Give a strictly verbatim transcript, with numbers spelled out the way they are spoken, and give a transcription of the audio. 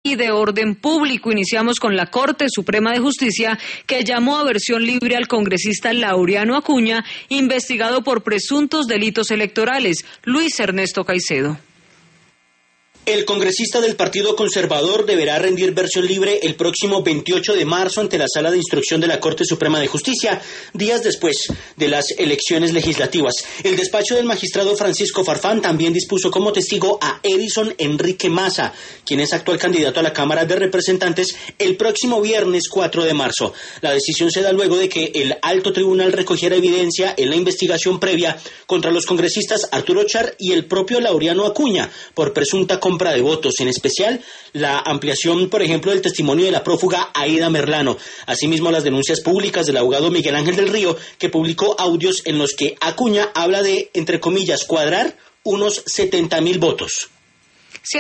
y de orden público. Iniciamos con la Corte Suprema de Justicia, que llamó a versión libre al congresista Laureano Acuña, investigado por presuntos delitos electorales. Luis Ernesto Caicedo. El congresista del Partido Conservador deberá rendir versión libre el próximo veintiocho de marzo ante la Sala de Instrucción de la Corte Suprema de Justicia, días después de las elecciones legislativas. El despacho del magistrado Francisco Farfán también dispuso como testigo a Edison Enrique Massa, quien es actual candidato a la Cámara de Representantes, el próximo viernes cuatro de marzo. La decisión se da luego de que el alto tribunal recogiera evidencia en la investigación previa contra los congresistas Arturo Char y el propio Laureano Acuña por presunta compra de votos, en especial la ampliación, por ejemplo, del testimonio de la prófuga Aida Merlano. Asimismo, las denuncias públicas del abogado Miguel Ángel del Río, que publicó audios en los que Acuña habla de, entre comillas, cuadrar unos setenta mil votos.